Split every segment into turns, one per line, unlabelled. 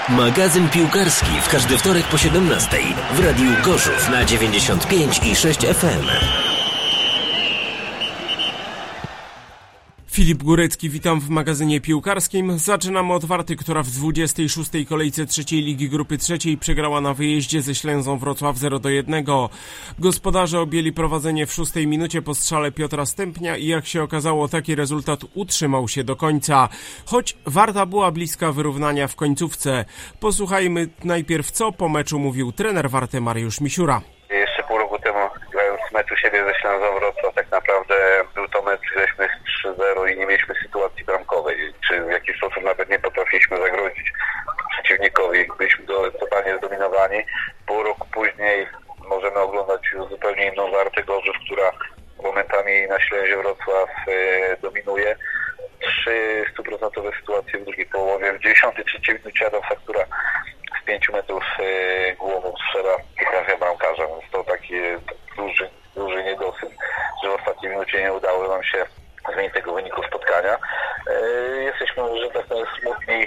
Magazyn piłkarski w każdy wtorek po 17 w Radiu Gorzów na 95,6 FM.
Filip Górecki, witam w magazynie piłkarskim. Zaczynamy od Warty, która w 26. kolejce trzeciej Ligi Grupy Trzeciej przegrała na wyjeździe ze Ślęzą Wrocław 0-1. Gospodarze objęli prowadzenie w 6. minucie po strzale Piotra Stępnia i jak się okazało, taki rezultat utrzymał się do końca. Choć Warta była bliska wyrównania w końcówce. Posłuchajmy najpierw, co po meczu mówił trener Warty Mariusz Misiura.
Jeszcze pół roku temu, grając w meczu siebie ze Ślęzą Wrocław, tak naprawdę był to mecz, graliśmy 3-0 i nie mieliśmy sytuacji bramkowej, czy w jakiś sposób nawet nie potrafiliśmy zagrozić przeciwnikowi. Byliśmy totalnie zdominowani. Pół roku później możemy oglądać już zupełnie inną Wartę Gorzów, która momentami na Ślęzie Wrocław dominuje. 3 stuprocentowe sytuacje w drugiej połowie. W 93 minucie Adam Faktura z 5 metrów głową strzela i trafia bramkarza. Więc to taki duży niedosyt, że w ostatniej minucie nie udało nam się zmienić tego wyniku spotkania. Jesteśmy, że tak powiem, smutni,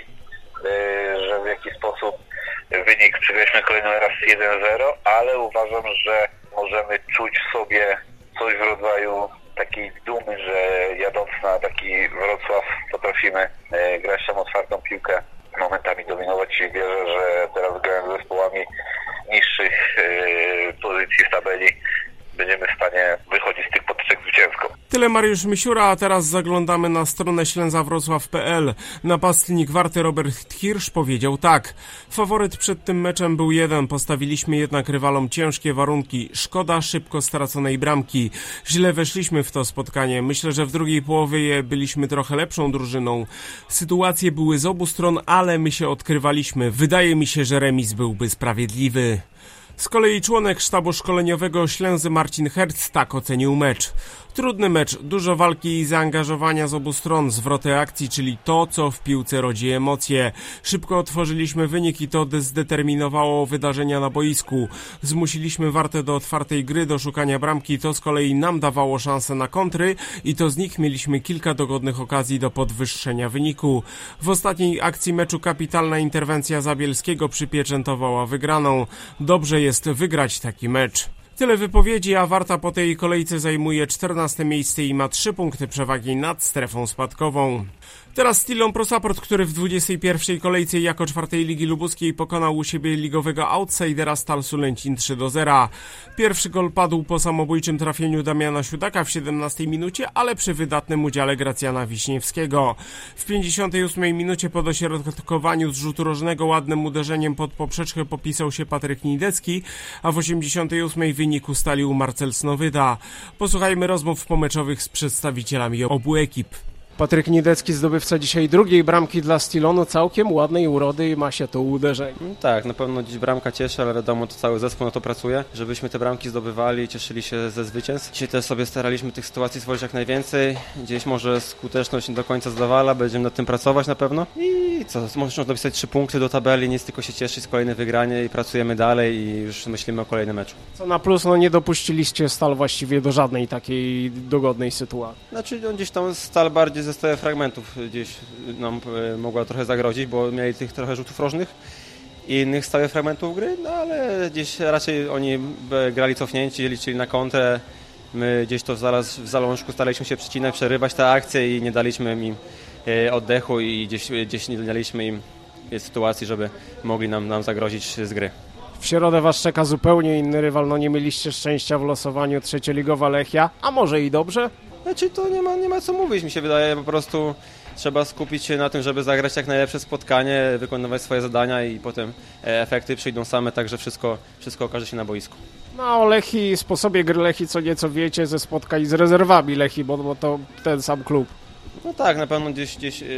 że w jakiś sposób wynik przegraliśmy kolejny raz 1-0, ale uważam, że możemy czuć sobie coś w rodzaju takiej dumy, że jadąc na taki Wrocław potrafimy grać tam otwartą piłkę, momentami dominować i wierzę, że teraz grając z zespołami niższych pozycji w tabeli będziemy w stanie wychodzić z tych potyczek zwycięsko.
Tyle Mariusz Misiura, a teraz zaglądamy na stronę ślęzawrocław.pl. Napastnik Warty Robert Hirsch powiedział tak. Faworyt przed tym meczem był jeden, postawiliśmy jednak rywalom ciężkie warunki. Szkoda szybko straconej bramki. Źle weszliśmy w to spotkanie. Myślę, że w drugiej połowie byliśmy trochę lepszą drużyną. Sytuacje były z obu stron, ale my się odkrywaliśmy. Wydaje mi się, że remis byłby sprawiedliwy. Z kolei członek sztabu szkoleniowego Ślęzy Marcin Herc tak ocenił mecz. Trudny mecz, dużo walki i zaangażowania z obu stron, zwroty akcji, czyli to, co w piłce rodzi emocje. Szybko otworzyliśmy wynik i to zdeterminowało wydarzenia na boisku. Zmusiliśmy Wartę do otwartej gry, do szukania bramki, to z kolei nam dawało szansę na kontry i to z nich mieliśmy kilka dogodnych okazji do podwyższenia wyniku. W ostatniej akcji meczu kapitalna interwencja Zabielskiego przypieczętowała wygraną. Dobrze jest wygrać taki mecz. Tyle wypowiedzi, a Warta po tej kolejce zajmuje 14. miejsce i ma 3 punkty przewagi nad strefą spadkową. Teraz Stillon Pro Support, który w 21. kolejce jako 4. Ligi Lubuskiej pokonał u siebie ligowego outsidera Stal Sulęcin 3-0. Pierwszy gol padł po samobójczym trafieniu Damiana Siudaka w 17 minucie, ale przy wydatnym udziale Gracjana Wiśniewskiego. W 58 minucie po dośrodkowaniu z rzutu rożnego ładnym uderzeniem pod poprzeczkę popisał się Patryk Nidecki, a w 88 wynik ustalił Marcel Snowyda. Posłuchajmy rozmów pomeczowych z przedstawicielami obu ekip. Patryk Nidecki, zdobywca dzisiaj drugiej bramki dla Stillonu, całkiem ładnej urody i ma się to uderzenie.
Tak, na pewno dziś bramka cieszy, ale wiadomo, to cały zespół na to pracuje, żebyśmy te bramki zdobywali i cieszyli się ze zwycięstw. Dzisiaj też sobie staraliśmy tych sytuacji stworzyć jak najwięcej. Gdzieś może skuteczność nie do końca zadowala, będziemy nad tym pracować na pewno. I co, można dopisać 3 punkty do tabeli, nic tylko się cieszyć z kolejne wygranie i pracujemy dalej i już myślimy o kolejnym meczu.
Co na plus, nie dopuściliście Stal właściwie do żadnej takiej dogodnej sytuacji.
Znaczy gdzieś tam Stal bardziej ze stałych fragmentów gdzieś nam mogła trochę zagrozić, bo mieli tych trochę rzutów rożnych i innych stałych fragmentów gry, no ale gdzieś raczej oni grali cofnięci, liczyli na kontrę. My gdzieś to w zalążku staraliśmy się przycinać, przerywać te akcje i nie daliśmy im oddechu i gdzieś nie daliśmy im sytuacji, żeby mogli nam zagrozić z gry.
W środę was czeka zupełnie inny rywal, nie mieliście szczęścia w losowaniu, trzecioligowa Lechia, a może i dobrze?
Znaczy to nie ma co mówić, mi się wydaje, po prostu trzeba skupić się na tym, żeby zagrać jak najlepsze spotkanie, wykonywać swoje zadania i potem efekty przyjdą same, także wszystko okaże się na boisku.
No o Lechii, sposobie gry Lechii co nieco wiecie ze spotkań z rezerwami Lechii, bo to ten sam klub.
No tak, na pewno gdzieś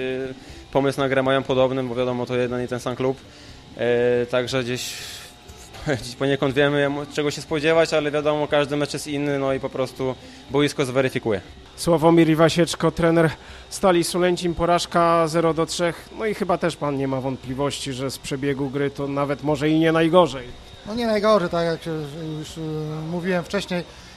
pomysł na grę mają podobny, bo wiadomo, to jeden i ten sam klub, także gdzieś poniekąd wiemy, czego się spodziewać, ale wiadomo, każdy mecz jest inny, no i po prostu boisko zweryfikuje.
Sławomir Iwasieczko, trener Stali Sulęcin, porażka 0-3, no i chyba też pan nie ma wątpliwości, że z przebiegu gry to nawet może i nie najgorzej.
No nie najgorzej, tak jak już mówiłem wcześniej,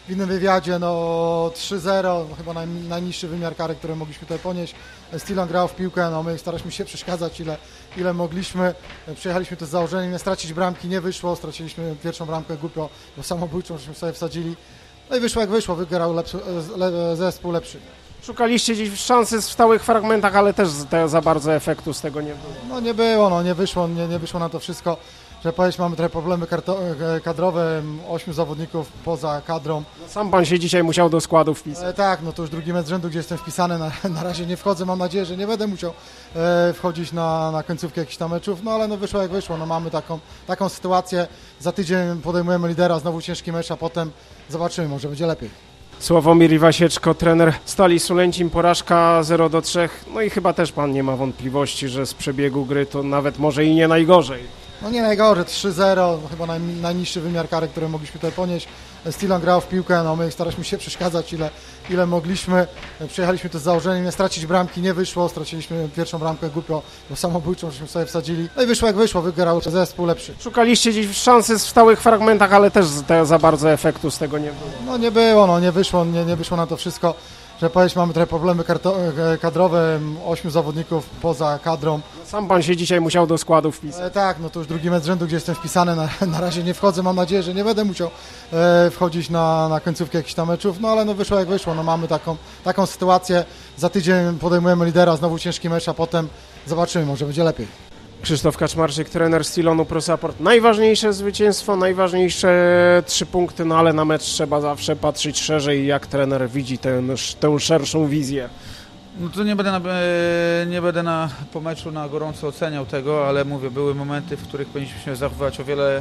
w innym wywiadzie, 3-0, chyba najniższy wymiar kary, który mogliśmy tutaj ponieść. Stilon grał w piłkę, my staraliśmy się przeszkadzać ile mogliśmy. Przyjechaliśmy tu z założeniem nie stracić bramki, nie wyszło, straciliśmy pierwszą bramkę głupio, bo samobójczą, żeśmy sobie wsadzili. No i wyszło jak wyszło, wygrał zespół lepszy.
Szukaliście gdzieś szansy w stałych fragmentach, ale też za bardzo efektu z tego nie było.
Nie było, nie wyszło na to wszystko. Że powiedzieć, mamy trochę problemy kadrowe, 8 zawodników poza kadrą.
Sam pan się dzisiaj musiał do składu wpisać.
Tak, to już drugi mecz z rzędu, gdzie jestem wpisany, na razie nie wchodzę, mam nadzieję, że nie będę musiał wchodzić na końcówkę jakichś tam meczów, ale wyszło jak wyszło, mamy taką sytuację, za tydzień podejmujemy lidera, znowu ciężki mecz, a potem zobaczymy, może będzie lepiej.
Sławomir Iwasieczko, trener Stali Sulęcin, porażka 0-3, i chyba też pan nie ma wątpliwości, że z przebiegu gry to nawet może i nie najgorzej.
Nie najgorzej, 3-0, chyba najniższy wymiar kary, który mogliśmy tutaj ponieść. Stilon grał w piłkę, my staraliśmy się przeszkadzać ile mogliśmy. Przyjechaliśmy tu z założeniem nie stracić bramki, nie wyszło, straciliśmy pierwszą bramkę głupio, bo samobójczą, żeśmy sobie wsadzili. No i wyszło jak wyszło, wygrał zespół lepszy.
Szukaliście gdzieś szansy w stałych fragmentach, ale też za bardzo efektu z tego nie było.
Nie było, nie wyszło na to wszystko. Że powiedzieć, mamy trochę problemy kadrowe, 8 zawodników poza kadrą.
Sam pan się dzisiaj musiał do składu wpisać.
Tak, to już drugi mecz z rzędu, gdzie jestem wpisany, na razie nie wchodzę, mam nadzieję, że nie będę musiał wchodzić na końcówkę jakichś tam meczów, ale wyszło jak wyszło, mamy taką sytuację, za tydzień podejmujemy lidera, znowu ciężki mecz, a potem zobaczymy, może będzie lepiej.
Krzysztof Kaczmarczyk, trener Stilonu Pro Support. Najważniejsze zwycięstwo, najważniejsze 3 punkty, ale na mecz trzeba zawsze patrzeć szerzej. Jak trener widzi tę szerszą wizję?
To nie będę po meczu na gorąco oceniał tego, ale mówię, były momenty, w których powinniśmy się zachowywać o wiele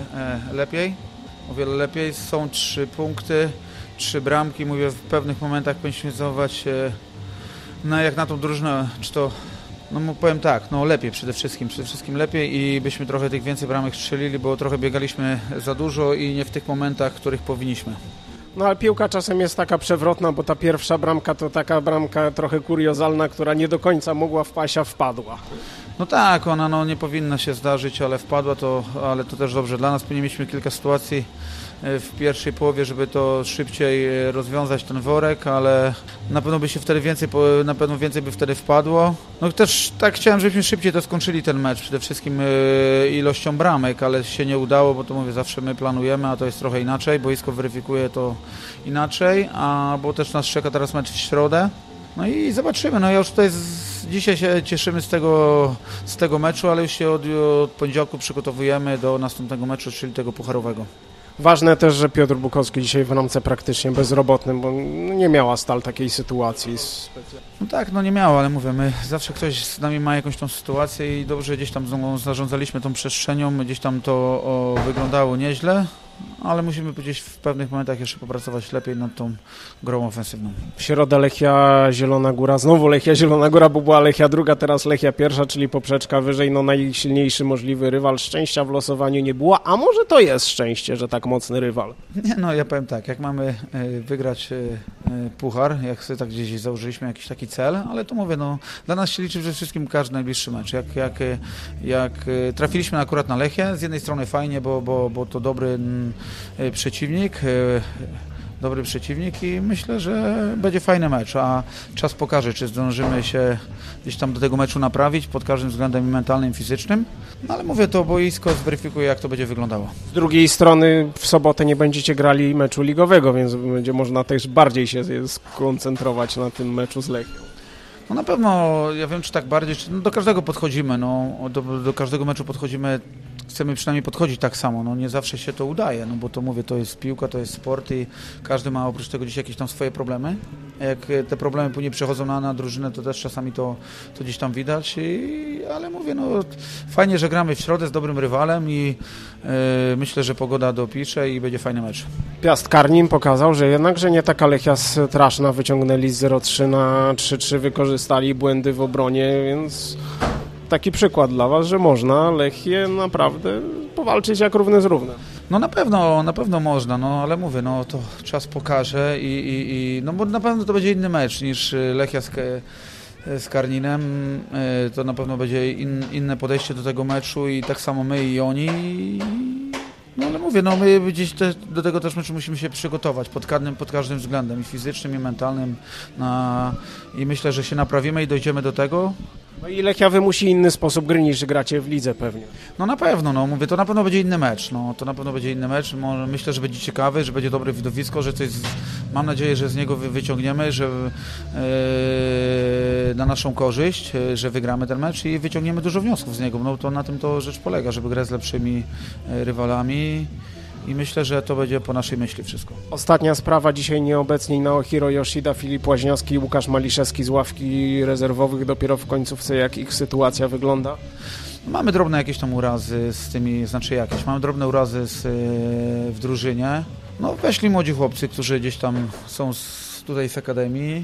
lepiej. Są 3 punkty, 3 bramki. Mówię, w pewnych momentach powinniśmy zachowywać jak na tą drużynę, czy to powiem tak, lepiej przede wszystkim lepiej i byśmy trochę tych więcej bramek strzelili, bo trochę biegaliśmy za dużo i nie w tych momentach, w których powinniśmy.
Ale piłka czasem jest taka przewrotna, bo ta pierwsza bramka to taka bramka trochę kuriozalna, która nie do końca mogła wpaść, a wpadła.
Tak, ona nie powinna się zdarzyć, ale wpadła, ale to też dobrze dla nas. Mieliśmy kilka sytuacji w pierwszej połowie, żeby to szybciej rozwiązać ten worek, ale na pewno by się wtedy więcej by wtedy wpadło. Też tak chciałem, żebyśmy szybciej to skończyli ten mecz, przede wszystkim ilością bramek, ale się nie udało, bo to mówię, zawsze my planujemy, a to jest trochę inaczej, boisko weryfikuje to inaczej, bo też nas czeka teraz mecz w środę. I zobaczymy, ja już tutaj dzisiaj się cieszymy z tego meczu, ale już się od poniedziałku przygotowujemy do następnego meczu, czyli tego pucharowego.
Ważne też, że Piotr Bukowski dzisiaj w ramce praktycznie bezrobotnym, bo nie miała Stal takiej sytuacji.
Nie miała, ale mówię, zawsze ktoś z nami ma jakąś tą sytuację i dobrze gdzieś tam zarządzaliśmy tą przestrzenią, gdzieś tam to wyglądało nieźle, ale musimy gdzieś w pewnych momentach jeszcze popracować lepiej nad tą grą ofensywną.
W środę Lechia Zielona Góra, znowu Lechia Zielona Góra, bo była Lechia druga, teraz Lechia pierwsza, czyli poprzeczka wyżej, najsilniejszy możliwy rywal. Szczęścia w losowaniu nie było, a może to jest szczęście, że tak mocny rywal?
Ja powiem tak, jak mamy wygrać puchar, jak sobie tak gdzieś założyliśmy jakiś taki cel, ale to mówię, dla nas się liczy przede wszystkim każdy najbliższy mecz. Jak trafiliśmy akurat na Lechię, z jednej strony fajnie, bo to dobry przeciwnik i myślę, że będzie fajny mecz, a czas pokaże, czy zdążymy się gdzieś tam do tego meczu naprawić pod każdym względem mentalnym, fizycznym, ale mówię, to boisko zweryfikuje, jak to będzie wyglądało.
Z drugiej strony w sobotę nie będziecie grali meczu ligowego, więc będzie można też bardziej się skoncentrować na tym meczu z Lechią.
Na pewno, ja wiem, czy tak bardziej, do każdego podchodzimy, do każdego meczu podchodzimy, chcemy przynajmniej podchodzić tak samo, nie zawsze się to udaje, bo to mówię, to jest piłka, to jest sport i każdy ma oprócz tego gdzieś jakieś tam swoje problemy. Jak te problemy później przechodzą na drużynę, to też czasami to gdzieś tam widać, ale mówię, fajnie, że gramy w środę z dobrym rywalem i myślę, że pogoda dopisze i będzie fajny mecz.
Piast Karnin pokazał, że jednakże nie taka Lechia straszna, wyciągnęli z 0-3 na 3-3, wykorzystali błędy w obronie, więc taki przykład dla Was, że można Lechię naprawdę powalczyć jak równy z równym.
Na pewno można, ale mówię, to czas pokaże bo na pewno to będzie inny mecz niż Lechia z Karninem, to na pewno będzie inne podejście do tego meczu i tak samo my i oni No ale mówię, my gdzieś do tego też musimy się przygotować pod każdym względem, i fizycznym, i mentalnym. I myślę, że się naprawimy i dojdziemy do tego.
No i Lechia wymusi inny sposób gry niż gracie w lidze pewnie.
No na pewno, mówię, to na pewno będzie inny mecz. Myślę, że będzie ciekawy, że będzie dobre widowisko, że coś, mam nadzieję, że z niego wyciągniemy, że na naszą korzyść, że wygramy ten mecz i wyciągniemy dużo wniosków z niego. No to na tym to rzecz polega, żeby grać z lepszymi rywalami. I myślę, że to będzie po naszej myśli wszystko.
Ostatnia sprawa, dzisiaj nieobecni Naohiro Yoshida, Filip Łaźniowski i Łukasz Maliszewski z ławki rezerwowych. Dopiero w końcówce, jak ich sytuacja wygląda?
Mamy drobne jakieś tam urazy z tymi, mamy drobne urazy w drużynie. No weszli młodzi chłopcy, którzy gdzieś tam są tutaj z akademii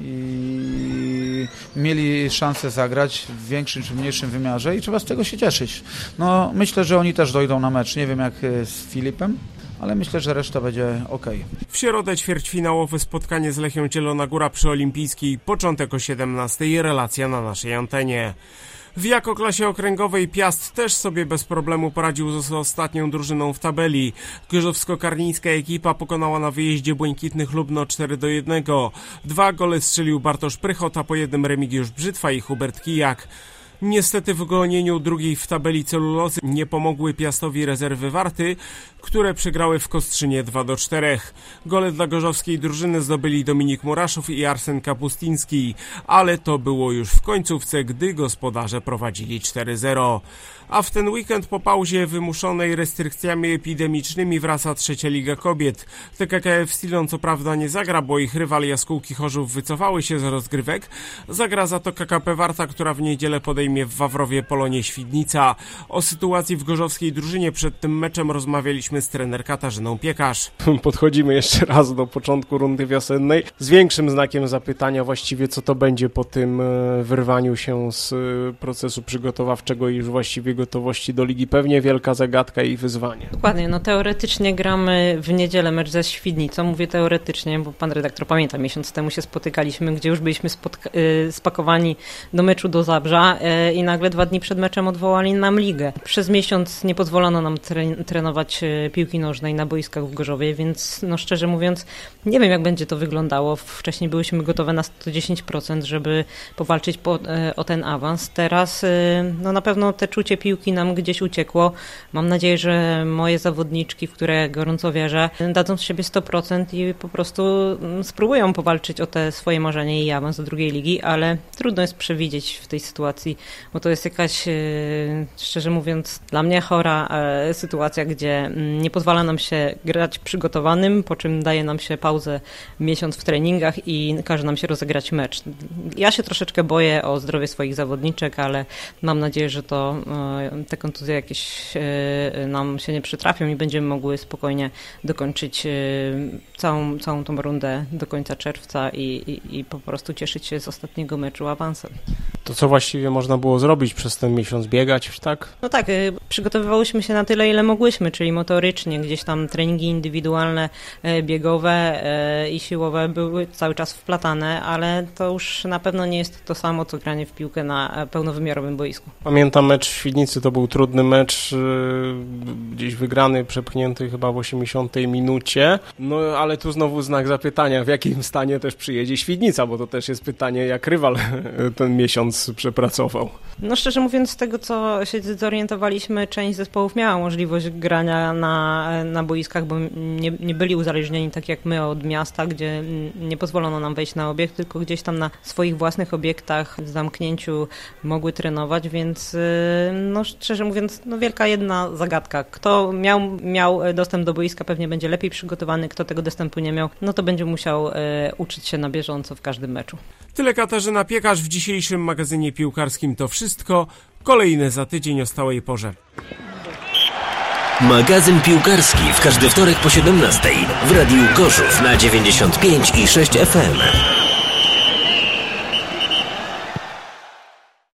i mieli szansę zagrać w większym czy mniejszym wymiarze i trzeba z tego się cieszyć. No myślę, że oni też dojdą na mecz, nie wiem jak z Filipem, ale myślę, że reszta będzie okej.
W środę ćwierćfinałowe spotkanie z Lechią Zielona Góra przy Olimpijskiej, początek o 17:00, relacja na naszej antenie. W Jakoklasie okręgowej Piast też sobie bez problemu poradził z ostatnią drużyną w tabeli. Gorzowsko-Karlińska ekipa pokonała na wyjeździe Błękitnych Lubno 4-1. 2 gole strzelił Bartosz Prychot, a po jednym Remigiusz Brzytwa i Hubert Kijak. Niestety w gonieniu drugiej w tabeli Celulozy nie pomogły Piastowi rezerwy Warty, które przegrały w Kostrzynie 2-4. Gole dla gorzowskiej drużyny zdobyli Dominik Muraszów i Arsen Kapustiński, ale to było już w końcówce, gdy gospodarze prowadzili 4-0. A w ten weekend po pauzie wymuszonej restrykcjami epidemicznymi wraca trzecia Liga Kobiet. TKKF Stilon co prawda nie zagra, bo ich rywal Jaskółki Chorzów wycofały się z rozgrywek. Zagra za to KKP Warta, która w niedzielę podejmie w Wawrowie Polonię Świdnica. O sytuacji w gorzowskiej drużynie przed tym meczem rozmawialiśmy z trener Katarzyną Piekarz. Podchodzimy jeszcze raz do początku rundy wiosennej z większym znakiem zapytania właściwie, co to będzie po tym wyrwaniu się z procesu przygotowawczego i już właściwie gotowości do ligi. Pewnie wielka zagadka i wyzwanie.
Dokładnie, no teoretycznie gramy w niedzielę mecz ze Świdnicą. Mówię teoretycznie, bo pan redaktor pamięta, miesiąc temu się spotykaliśmy, gdzie już byliśmy spakowani do meczu do Zabrza i nagle 2 dni przed meczem odwołali nam ligę. Przez miesiąc nie pozwolono nam trenować piłki nożnej na boiskach w Gorzowie, więc no szczerze mówiąc nie wiem, jak będzie to wyglądało. Wcześniej byliśmy gotowe na 110%, żeby powalczyć o ten awans. Teraz no na pewno te czucie piłki nam gdzieś uciekło. Mam nadzieję, że moje zawodniczki, w które gorąco wierzę, dadzą z siebie 100% i po prostu spróbują powalczyć o te swoje marzenie i awans do drugiej ligi, ale trudno jest przewidzieć w tej sytuacji, bo to jest jakaś, szczerze mówiąc, dla mnie chora sytuacja, gdzie nie pozwala nam się grać przygotowanym, po czym daje nam się pauzę miesiąc w treningach i każe nam się rozegrać mecz. Ja się troszeczkę boję o zdrowie swoich zawodniczek, ale mam nadzieję, że te kontuzje jakieś nam się nie przytrafią i będziemy mogły spokojnie dokończyć całą tą rundę do końca czerwca i po prostu cieszyć się z ostatniego meczu awansem.
To co właściwie można było zrobić przez ten miesiąc? Biegać, tak?
No tak, przygotowywałyśmy się na tyle, ile mogłyśmy, czyli motorycznie, gdzieś tam treningi indywidualne, biegowe i siłowe były cały czas wplatane, ale to już na pewno nie jest to samo, co granie w piłkę na pełnowymiarowym boisku.
Pamiętam mecz w Świdnicy, to był trudny mecz, gdzieś wygrany, przepchnięty chyba w 80 minucie, no ale tu znowu znak zapytania, w jakim stanie też przyjedzie Świdnica, bo to też jest pytanie, jak rywal ten miesiąc przepracował.
No szczerze mówiąc, z tego co się zorientowaliśmy, część zespołów miała możliwość grania na boiskach, bo nie byli uzależnieni tak jak my od miasta, gdzie nie pozwolono nam wejść na obiekt, tylko gdzieś tam na swoich własnych obiektach w zamknięciu mogły trenować, więc no szczerze mówiąc, no wielka jedna zagadka. Kto miał dostęp do boiska, pewnie będzie lepiej przygotowany, kto tego dostępu nie miał, no to będzie musiał uczyć się na bieżąco w każdym meczu. Tyle
Katarzyna Piekarz w dzisiejszym magazynie piłkarskim. To wszystko. Kolejne za tydzień o stałej porze.
Magazyn piłkarski w każdy wtorek po 17:00 w Radiu Gorzów na 95,6 FM.